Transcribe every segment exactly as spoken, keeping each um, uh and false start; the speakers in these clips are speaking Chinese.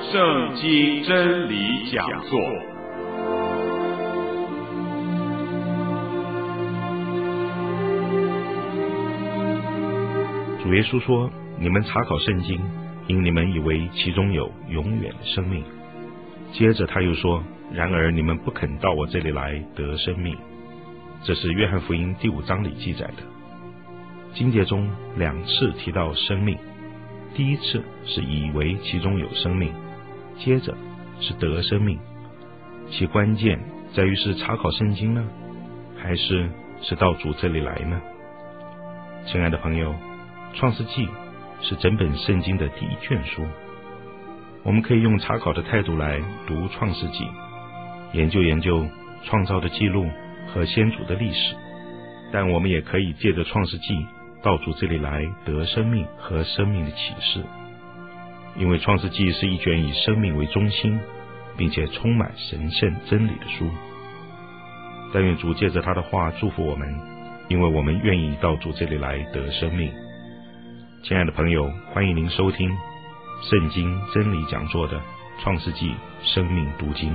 圣经真理讲座。 主耶稣说：你们查考圣经，因你们以为其中有永远的生命。接着他又说：然而你们不肯到我这里来得生命。这是约翰福音第五章里记载的。经节中两次提到生命，第一次是以为其中有生命，接着是得生命。其关键在于是查考圣经呢，还是是到主这里来呢？亲爱的朋友，创世纪是整本圣经的第一卷书，我们可以用查考的态度来读创世纪，研究研究创造的记录和先祖的历史，但我们也可以借着创世纪到主这里来得生命和生命的启示。因为创世纪是一卷以生命为中心并且充满神圣真理的书。但愿主借着他的话祝福我们，因为我们愿意到主这里来得生命。亲爱的朋友，欢迎您收听圣经真理讲座的创世纪生命读经。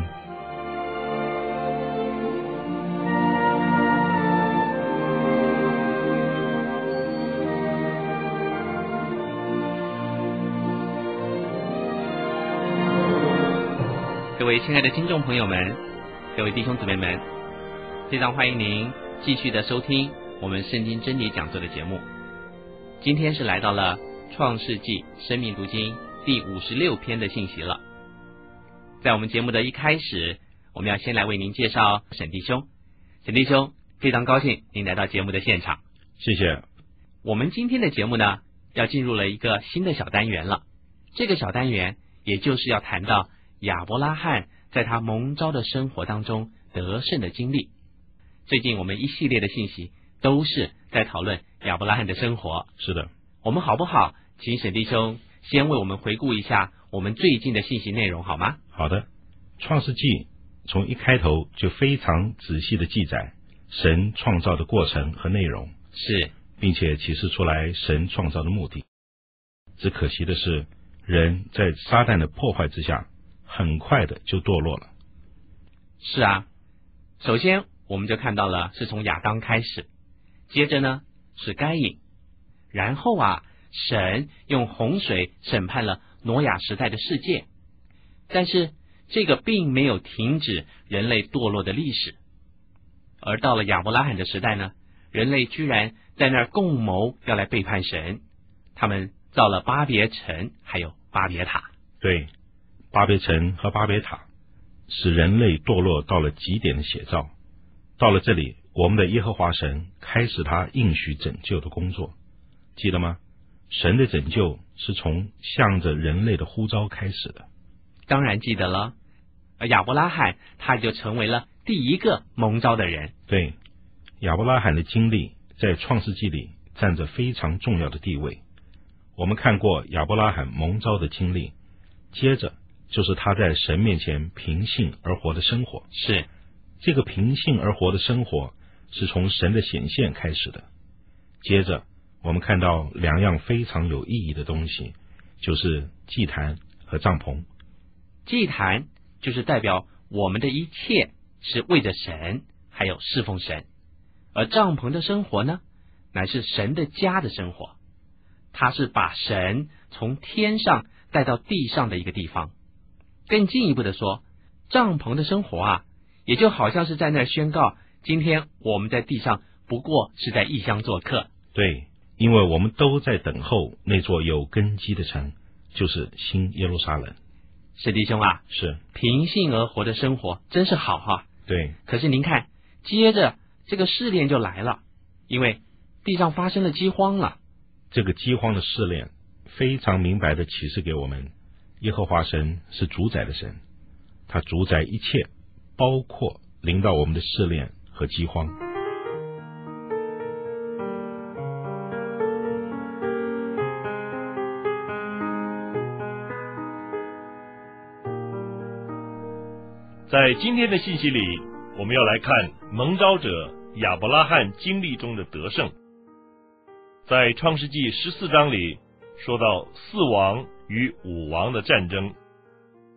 各位亲爱的听众朋友们，各位弟兄姊妹们，非常欢迎您继续的收听我们圣经真理讲座的节目。今天是来到了创世纪生命读经第五十六篇的信息了。在我们节目的一开始，我们要先来为您介绍沈弟兄。沈弟兄，非常高兴您来到节目的现场。 谢谢。 我们今天的节目呢，要进入了一个新的小单元了。这个小单元也就是要谈到亚伯拉罕在他蒙召的生活当中得胜的经历。最近我们一系列的信息都是在讨论亚伯拉罕的生活。 是的。 我们好不好请沈弟兄先为我们回顾一下我们最近的信息内容好吗？ 好的。创世纪从一开头就非常仔细的记载神创造的过程和内容， 是， 并且启示出来神创造的目的。只可惜的是，人在撒旦的破坏之下很快的就堕落了。 是啊，首先我们就看到了是从亚当开始，接着呢是该隐，然后啊神用洪水审判了挪亚时代的世界。但是这个并没有停止人类堕落的历史，而到了亚伯拉罕的时代呢，人类居然在那儿共谋要来背叛神，他们造了巴别城还有巴别塔。 对，巴别城和巴别塔使人类堕落到了极点的写照。到了这里，我们的耶和华神开始他应许拯救的工作，记得吗？神的拯救是从向着人类的呼召开始的。 当然记得了。而亚伯拉罕他就成为了第一个蒙召的人。 对，亚伯拉罕的经历在创世纪里占着非常重要的地位。我们看过亚伯拉罕蒙召的经历，接着就是他在神面前平信而活的生活。 是， 这个平信而活的生活是从神的显现开始的。接着我们看到两样非常有意义的东西，就是祭坛和帐篷。 祭坛就是代表我们的一切是为着神还有侍奉神，而帐篷的生活呢，乃是神的家的生活。它是把神从天上带到地上的一个地方。更进一步的说，帐篷的生活啊，也就好像是在那儿宣告，今天我们在地上不过是在异乡做客。 对，因为我们都在等候那座有根基的城，就是新耶路撒冷。 是弟兄啊， 是， 平信而活的生活真是好哈、啊。 对。 可是您看，接着这个试炼就来了，因为地上发生了饥荒了。 这个饥荒的试炼非常明白的启示给我们，耶和华神是主宰的神，他主宰一切，包括临到我们的试炼和饥荒。 在今天的信息里，我们要来看蒙召者亚伯拉罕经历中的得胜。在创世纪十四章里说到四王与五王的战争，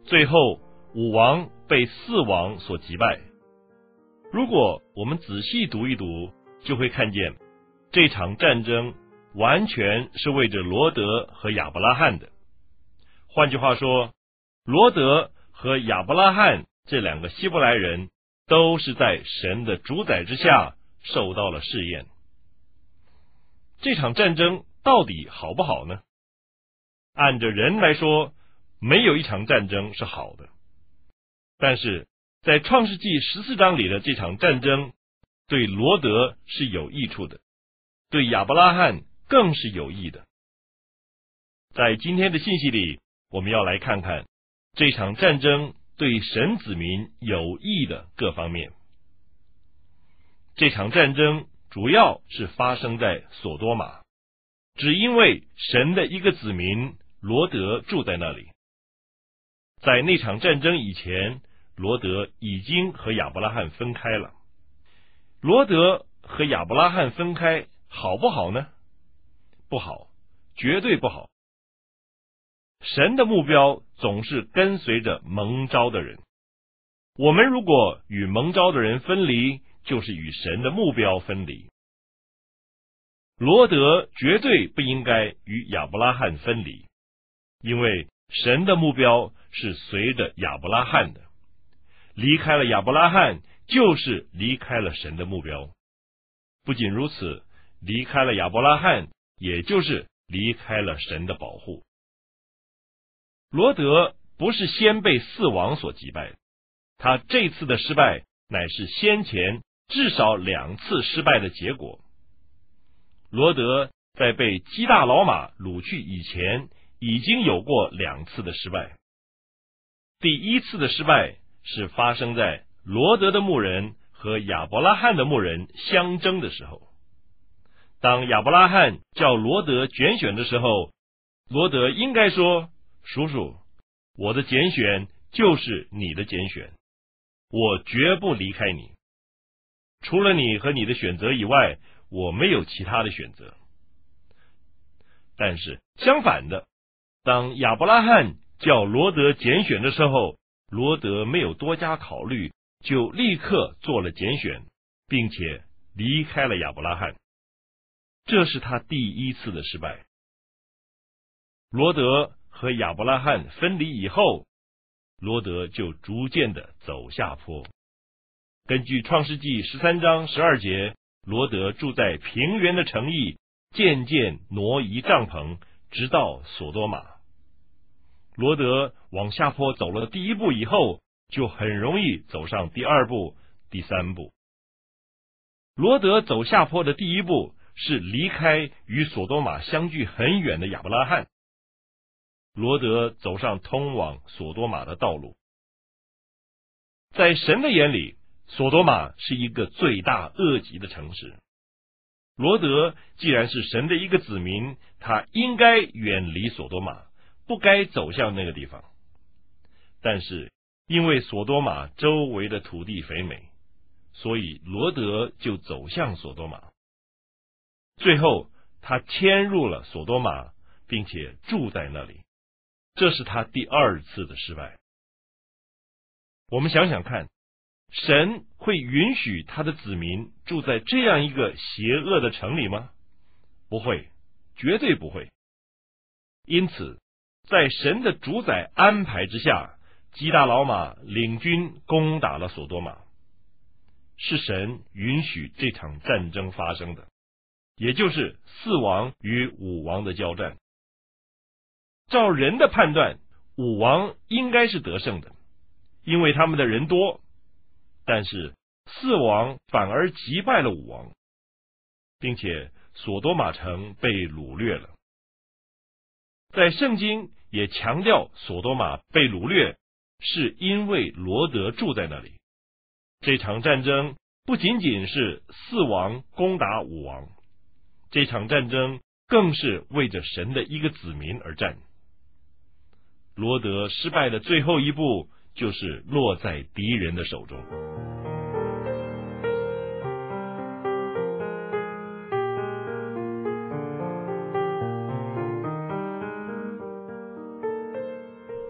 最后五王被四王所击败。如果我们仔细读一读，就会看见这场战争完全是为着罗得和亚伯拉罕的。换句话说，罗得和亚伯拉罕这两个希伯来人都是在神的主宰之下受到了试验。这场战争到底好不好呢？按着人来说，没有一场战争是好的。但是在创世纪十四章里的这场战争，对罗得是有益处的，对亚伯拉罕更是有益的。在今天的信息里，我们要来看看这场战争对神子民有益的各方面。这场战争主要是发生在索多玛，只因为神的一个子民罗得住在那里。在那场战争以前，罗得已经和亚伯拉罕分开了。罗得和亚伯拉罕分开好不好呢？不好，绝对不好。神的目标总是跟随着蒙召的人。我们如果与蒙召的人分离，就是与神的目标分离。罗得绝对不应该与亚伯拉罕分离，因为神的目标是随着亚伯拉罕的。离开了亚伯拉罕，就是离开了神的目标。不仅如此，离开了亚伯拉罕，也就是离开了神的保护。罗得不是先被四王所击败，他这次的失败乃是先前至少两次失败的结果。罗得在被基大老马掳去以前，已经有过两次的失败。第一次的失败是发生在罗得的牧人和亚伯拉罕的牧人相争的时候。当亚伯拉罕叫罗得拣选的时候，罗得应该说：叔叔，我的拣选就是你的拣选，我绝不离开你。除了你和你的选择以外，我没有其他的选择。但是相反的，当亚伯拉罕叫罗得拣选的时候，罗得没有多加考虑，就立刻做了拣选，并且离开了亚伯拉罕。这是他第一次的失败。罗得和亚伯拉罕分离以后，罗得就逐渐的走下坡。根据创世纪十三章十二节，罗得住在平原的城邑，渐渐挪移帐篷，直到索多玛。罗得往下坡走了第一步以后，就很容易走上第二步、第三步。罗得走下坡的第一步是离开与索多玛相距很远的亚伯拉罕。罗得走上通往索多玛的道路。在神的眼里，索多玛是一个罪大恶极的城市。罗得既然是神的一个子民，他应该远离索多玛，不该走向那个地方。但是因为索多玛周围的土地肥美，所以罗得就走向索多玛。最后他迁入了索多玛，并且住在那里。这是他第二次的失败。我们想想看，神会允许他的子民住在这样一个邪恶的城里吗？不会，绝对不会。因此，在神的主宰安排之下，基大老马领军攻打了索多玛。是神允许这场战争发生的，也就是四王与五王的交战。照人的判断，五王应该是得胜的，因为他们的人多。但是四王反而击败了五王，并且索多玛城被掳掠了。在圣经也强调索多玛被掳掠是因为罗得住在那里。这场战争不仅仅是四王攻打五王，这场战争更是为着神的一个子民而战。罗得失败的最后一步就是落在敌人的手中。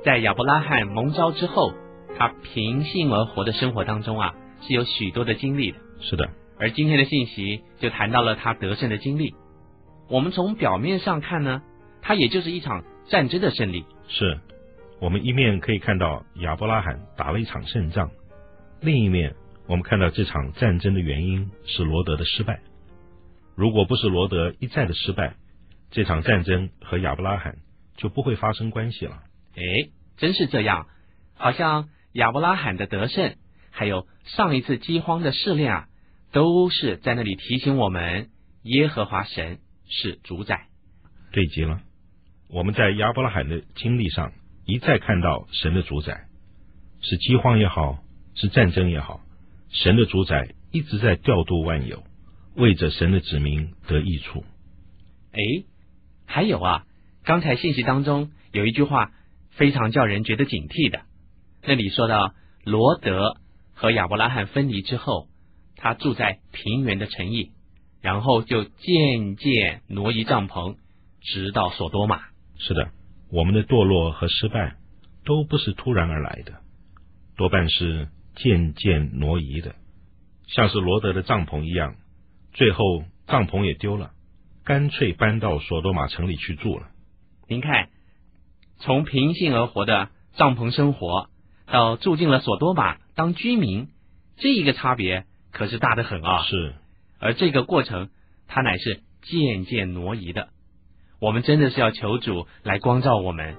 在亚伯拉罕蒙召之后，他平信而活的生活当中啊，是有许多的经历的。 是的， 而今天的信息就谈到了他得胜的经历。我们从表面上看呢，他也就是一场战争的胜利。 是，我们一面可以看到亚伯拉罕打了一场胜仗，另一面我们看到这场战争的原因是罗德的失败。如果不是罗德一再的失败，这场战争和亚伯拉罕就不会发生关系了。 诶，真是这样，好像亚伯拉罕的得胜，还有上一次饥荒的试炼啊，都是在那里提醒我们，耶和华神是主宰。 对极了，我们在亚伯拉罕的经历上一再看到神的主宰，是饥荒也好，是战争也好，神的主宰一直在调度万有，为着神的子民得益处。 诶，还有啊，刚才信息当中有一句话非常叫人觉得警惕的，那里说到罗德和亚伯拉罕分离之后，他住在平原的城邑，然后就渐渐挪移帐篷，直到索多玛。 是的，我们的堕落和失败都不是突然而来的，多半是渐渐挪移的，像是罗德的帐篷一样，最后帐篷也丢了，干脆搬到索多玛城里去住了。 您看，从平信而活的帐篷生活，到住进了索多玛当居民，这一个差别可是大得很啊！ 是， 而这个过程，它乃是渐渐挪移的。我们真的是要求主来光照我们。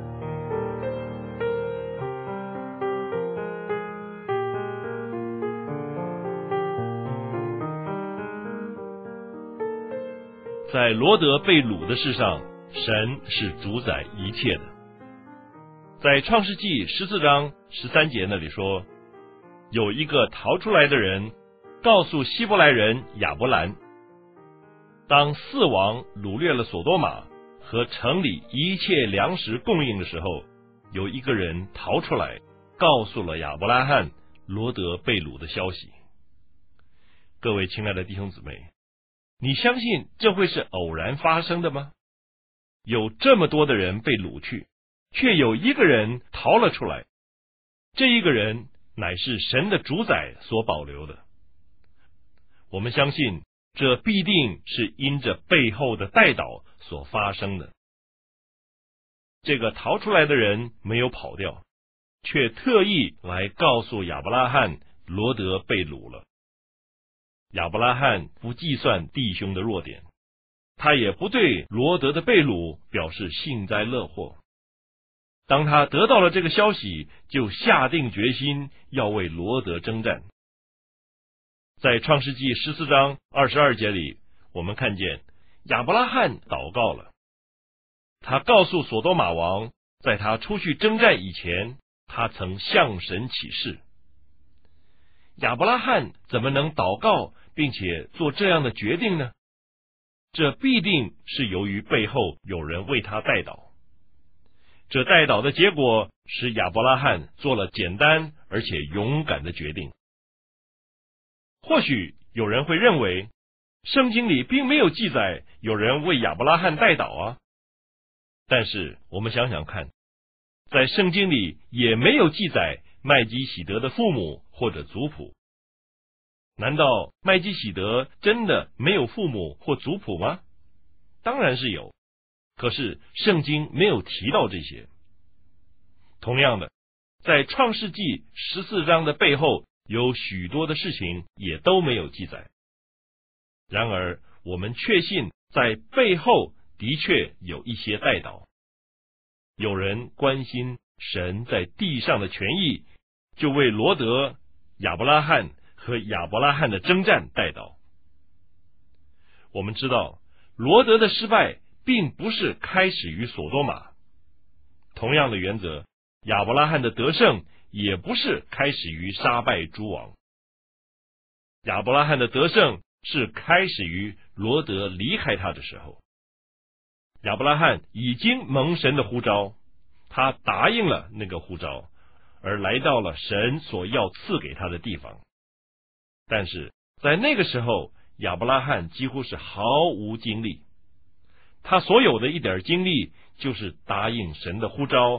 在罗德被掳的事上，神是主宰一切的。在创世纪十四章十三节那里说，有一个逃出来的人告诉希伯来人亚伯兰，当四王掳掠了索多玛和城里一切粮食供应的时候，有一个人逃出来告诉了亚伯拉罕罗德被掳的消息。各位亲爱的弟兄姊妹，你相信这会是偶然发生的吗？有这么多的人被掳去，却有一个人逃了出来，这一个人乃是神的主宰所保留的。我们相信这必定是因着背后的代祷所发生的。这个逃出来的人没有跑掉，却特意来告诉亚伯拉罕罗德被掳了。亚伯拉罕不计算弟兄的弱点，他也不对罗德的被掳表示幸灾乐祸。当他得到了这个消息，就下定决心要为罗德征战。在创世纪十四章二十二节里，我们看见亚伯拉罕祷告了。他告诉索多玛王，在他出去征战以前，他曾向神起誓。亚伯拉罕怎么能祷告并且做这样的决定呢？这必定是由于背后有人为他代祷。这代祷的结果使亚伯拉罕做了简单而且勇敢的决定。或许有人会认为，圣经里并没有记载有人为亚伯拉罕代祷啊。但是我们想想看，在圣经里也没有记载麦基洗德的父母或者族谱。难道麦基洗德真的没有父母或族谱吗？当然是有，可是圣经没有提到这些。同样的，在创世纪十四章的背后有许多的事情也都没有记载。然而我们确信在背后的确有一些代祷，有人关心神在地上的权益，就为罗德、亚伯拉罕和亚伯拉罕的征战代祷。我们知道罗德的失败并不是开始于索多玛，同样的原则，亚伯拉罕的得胜也不是开始于杀败诸王。亚伯拉罕的得胜是开始于罗德离开他的时候。亚伯拉罕已经蒙神的呼召，他答应了那个呼召，而来到了神所要赐给他的地方。但是在那个时候，亚伯拉罕几乎是毫无精力，他所有的一点精力就是答应神的呼召，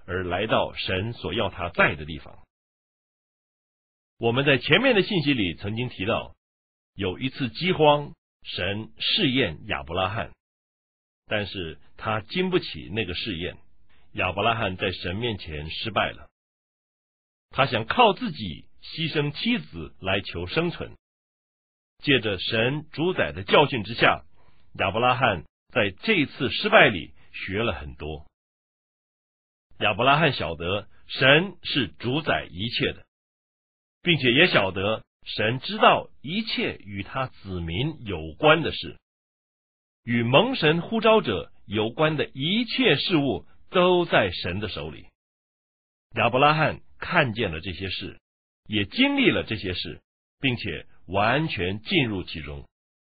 而来到神所要他在的地方。我们在前面的信息里曾经提到，有一次饥荒，神试验亚伯拉罕，但是他经不起那个试验，亚伯拉罕在神面前失败了。他想靠自己牺牲妻子来求生存。借着神主宰的教训之下，亚伯拉罕在这次失败里学了很多。亚伯拉罕晓得神是主宰一切的，并且也晓得神知道一切与他子民有关的事，与蒙神呼召者有关的一切事物都在神的手里。亚伯拉罕看见了这些事，也经历了这些事，并且完全进入其中。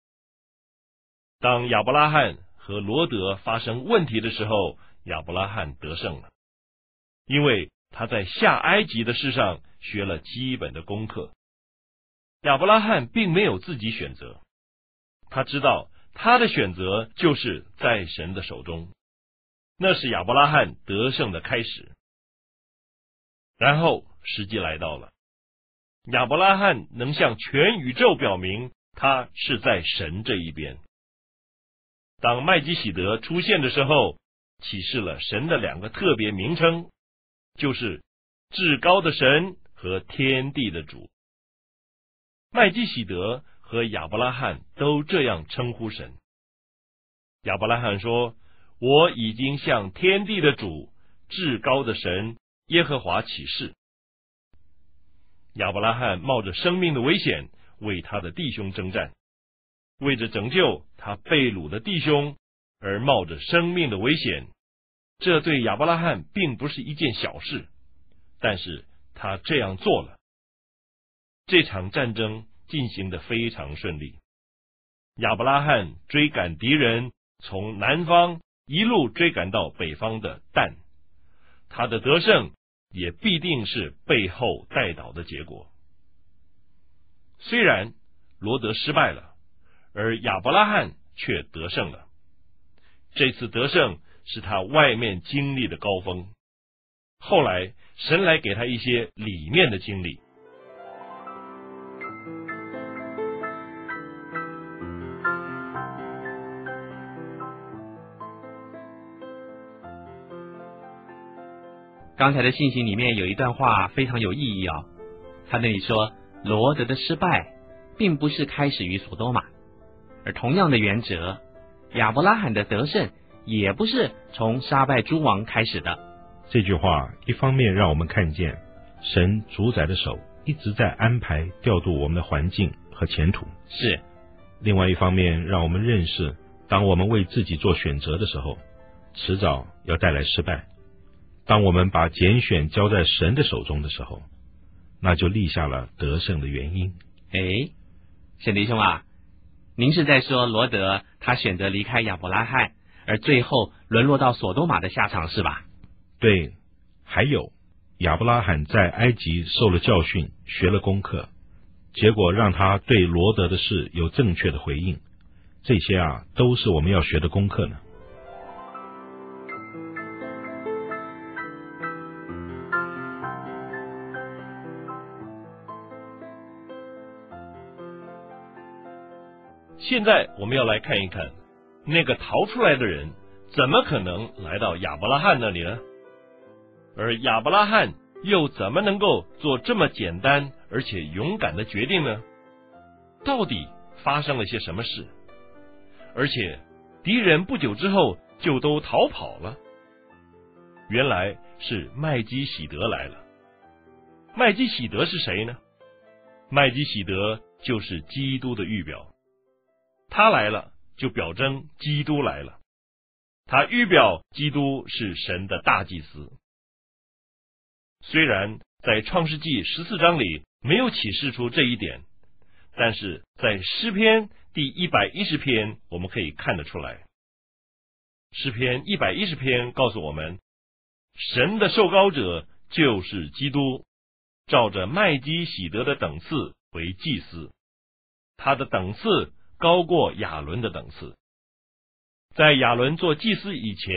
当亚伯拉罕和罗得发生问题的时候，亚伯拉罕得胜了，因为他在下埃及的事上学了基本的功课。亚伯拉罕并没有自己选择，他知道他的选择就是在神的手中，那是亚伯拉罕得胜的开始。然后时机来到了，亚伯拉罕能向全宇宙表明他是在神这一边。当麦基洗德出现的时候，启示了神的两个特别名称，就是至高的神和天地的主。麦基洗德和亚伯拉罕都这样称呼神。亚伯拉罕说，我已经向天地的主，至高的神耶和华起誓。亚伯拉罕冒着生命的危险为他的弟兄征战，为着拯救他被掳的弟兄而冒着生命的危险，这对亚伯拉罕并不是一件小事，但是他这样做了。这场战争进行得非常顺利，亚伯拉罕追赶敌人，从南方一路追赶到北方的但，他的得胜也必定是背后带倒的结果。虽然罗得失败了，而亚伯拉罕却得胜了。这次得胜是他外面经历的高峰，后来神来给他一些里面的经历。 刚才的信息里面有一段话非常有意义啊、哦，他那里说罗得的失败并不是开始于索多玛，而同样的原则，亚伯拉罕的得胜也不是从杀败诸王开始的。 这句话一方面让我们看见神主宰的手一直在安排调度我们的环境和前途， 是另外一方面让我们认识，当我们为自己做选择的时候，迟早要带来失败。当我们把拣选交在神的手中的时候，那就立下了得胜的原因。 诶，沈弟兄啊，您是在说罗得他选择离开亚伯拉罕，而最后沦落到索多玛的下场是吧？ 对，还有亚伯拉罕在埃及受了教训，学了功课，结果让他对罗得的事有正确的回应，这些啊都是我们要学的功课呢。 现在我们要来看一看，那个逃出来的人怎么可能来到亚伯拉罕那里呢？而亚伯拉罕又怎么能够做这么简单而且勇敢的决定呢？到底发生了些什么事？而且敌人不久之后就都逃跑了。原来是麦基洗德来了。麦基洗德是谁呢？麦基洗德就是基督的预表。他来了，就表征基督来了。他预表基督是神的大祭司。虽然在创世纪十四章里没有启示出这一点，但是在诗篇第一百一十篇我们可以看得出来。诗篇一百一十篇告诉我们，神的受膏者就是基督，照着麦基洗德的等次为祭司，他的等次高过亚伦的等次。在亚伦做祭司以前，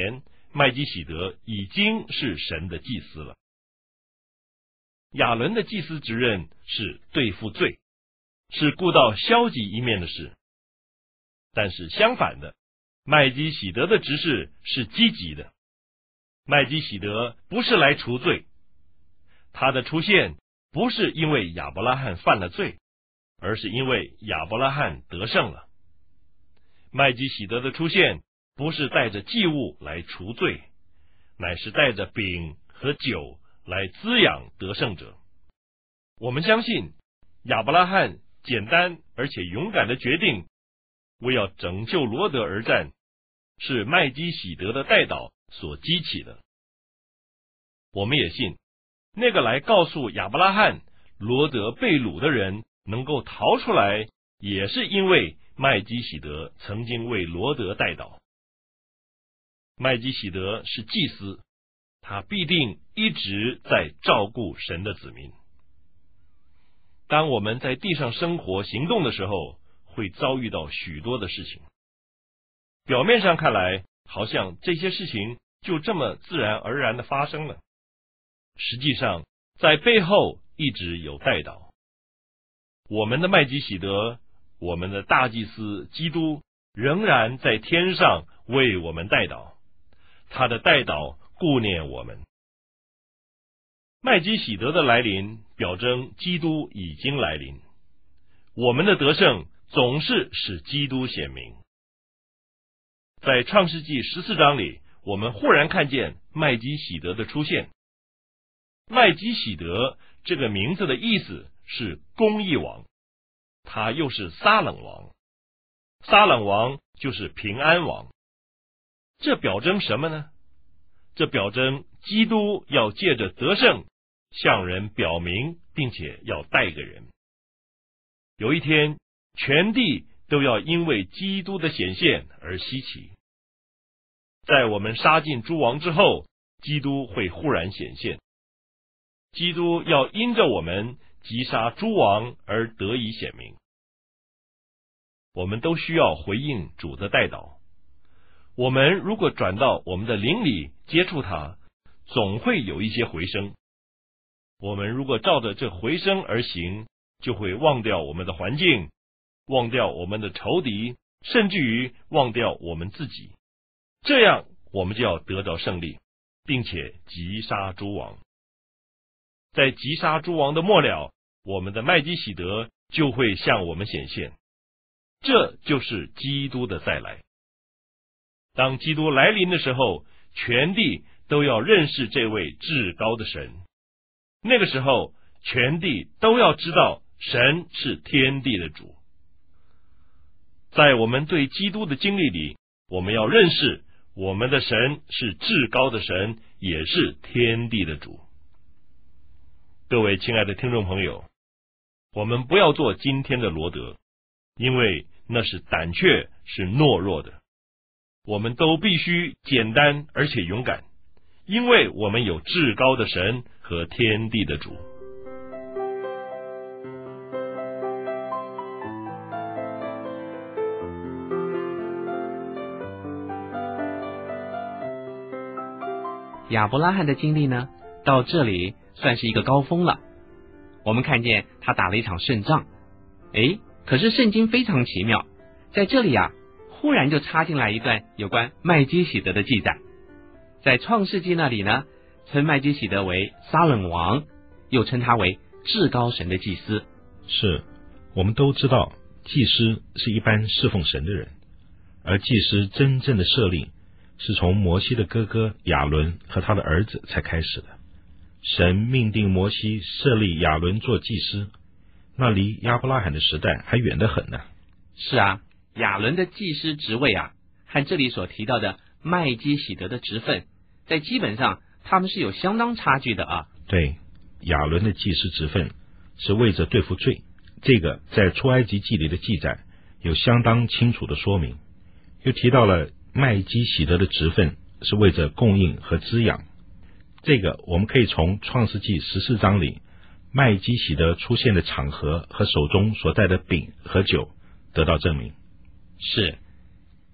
麦基洗德已经是神的祭司了。亚伦的祭司职任是对付罪，是顾到消极一面的事。但是相反的，麦基洗德的职事是积极的。麦基洗德不是来除罪，他的出现不是因为亚伯拉罕犯了罪，而是因为亚伯拉罕得胜了。麦基洗德的出现不是带着祭物来除罪，乃是带着饼和酒来滋养得胜者。我们相信亚伯拉罕简单而且勇敢的决定，为要拯救罗得而战，是麦基洗德的代祷所激起的。我们也信，那个来告诉亚伯拉罕罗得被掳的人能够逃出来，也是因为麦基洗德曾经为罗得代祷。麦基洗德是祭司，他必定一直在照顾神的子民。当我们在地上生活行动的时候，会遭遇到许多的事情。表面上看来，好像这些事情就这么自然而然的发生了，实际上在背后一直有代祷。我们的麦基洗德，我们的大祭司基督，仍然在天上为我们代祷，他的代祷顾念我们。麦基洗德的来临，表征基督已经来临。我们的得胜总是使基督显明。在创世纪十四章里，我们忽然看见麦基洗德的出现。麦基洗德这个名字的意思是公义王，他又是撒冷王。撒冷王就是平安王。这表征什么呢？这表征基督要借着得胜向人表明，并且要带个人。有一天，全地都要因为基督的显现而稀奇。在我们杀尽诸王之后，基督会忽然显现。基督要因着我们击杀诸王而得以显明。我们都需要回应主的代祷。我们如果转到我们的灵里接触他，总会有一些回声。我们如果照着这回声而行，就会忘掉我们的环境，忘掉我们的仇敌，甚至于忘掉我们自己。这样我们就要得到胜利，并且击杀诸王。在击杀诸王的末了，我们的麦基洗德就会向我们显现。这就是基督的再来。当基督来临的时候，全地都要认识这位至高的神。那个时候，全地都要知道神是天地的主。在我们对基督的经历里，我们要认识我们的神是至高的神，也是天地的主。各位亲爱的听众朋友，我们不要做今天的罗得，因为那是胆怯，是懦弱的。我们都必须简单而且勇敢，因为我们有至高的神和天地的主。 亚伯拉罕的经历呢，到这里算是一个高峰了。我们看见他打了一场胜仗，诶，可是圣经非常奇妙，在这里啊，忽然就插进来一段有关麦基洗德的记载。在创世纪那里呢，称麦基洗德为撒冷王，又称他为至高神的祭司。 是，我们都知道祭司是一般侍奉神的人，而祭司真正的设立是从摩西的哥哥亚伦和他的儿子才开始的。神命定摩西设立亚伦做祭司，那离亚伯拉罕的时代还远得很呢。 是啊，亚伦的祭司职位啊，和这里所提到的麦基洗德的职分，在基本上他们是有相当差距的啊。 对，亚伦的祭司职分是为着对付罪，这个在出埃及记里的记载有相当清楚的说明。又提到了麦基洗德的职分是为着供应和滋养，这个我们可以从创世纪十四章里麦基洗德出现的场合和手中所带的饼和酒得到证明。 是，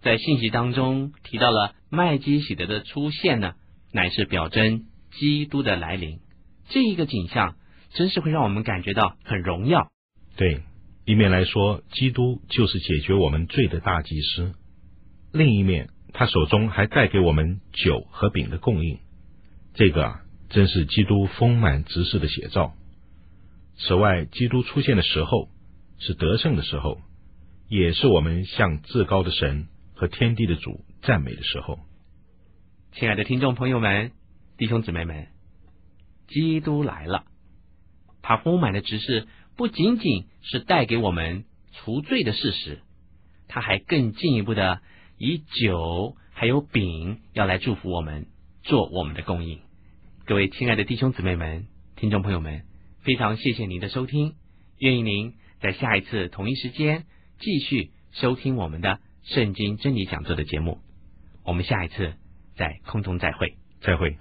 在信息当中提到了麦基洗德的出现呢，乃是表征基督的来临。这一个景象真是会让我们感觉到很荣耀。 对，一面来说，基督就是解决我们罪的大祭司；另一面，他手中还带给我们酒和饼的供应。这个啊，真是基督丰满执事的写照。此外，基督出现的时候是得胜的时候，也是我们向至高的神和天地的主赞美的时候。 亲爱的听众朋友们，弟兄姊妹们，基督来了，他丰满的执事不仅仅是带给我们除罪的事实，他还更进一步的以酒还有饼要来祝福我们，做我们的供应。各位亲爱的弟兄姊妹们，听众朋友们，非常谢谢您的收听，愿意您在下一次同一时间继续收听我们的圣经真理讲座的节目。我们下一次在空中再会。 再会。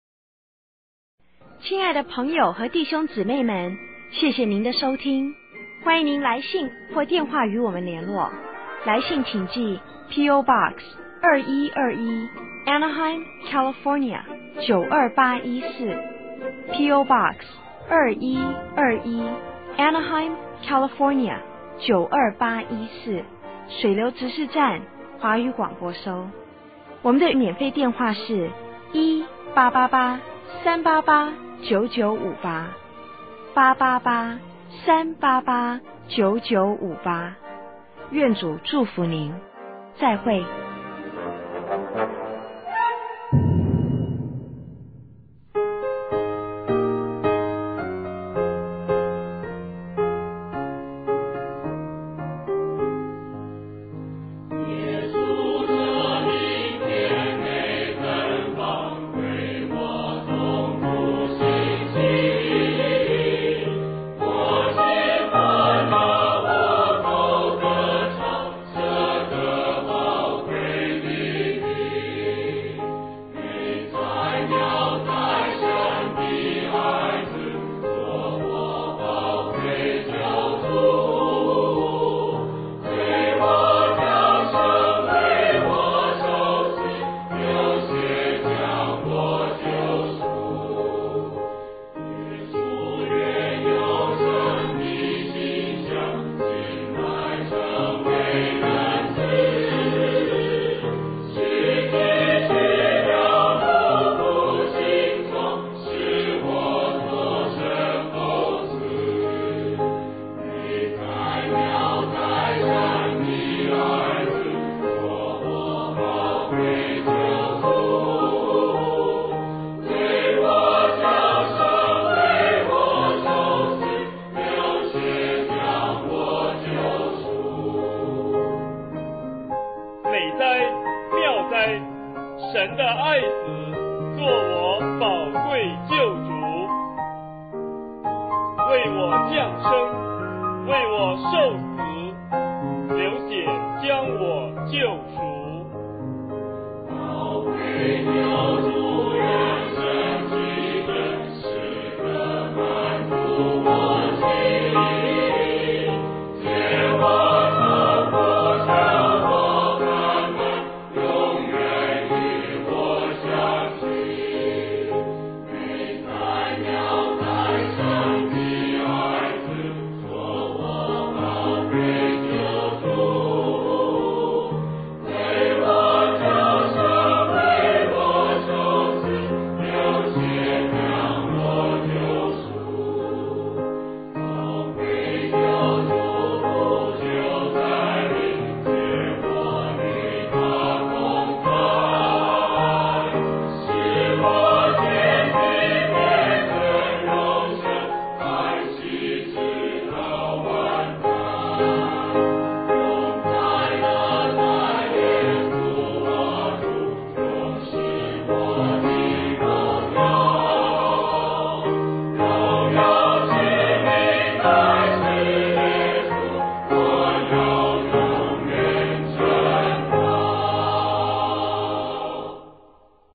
亲爱的朋友和弟兄姊妹们，谢谢您的收听，欢迎您来信或电话与我们联络。来信请寄 P O Box 二一二一 Anaheim California 九二八一四 P O Box 二一二一 Anaheim California 九二八一四水流执事站华语广播收。我们的免费电话是一八八八三八八九九五八八八八三八八九九五八。愿主祝福您，再会。 神的爱子，做我宝贵救主，为我降生，为我受死。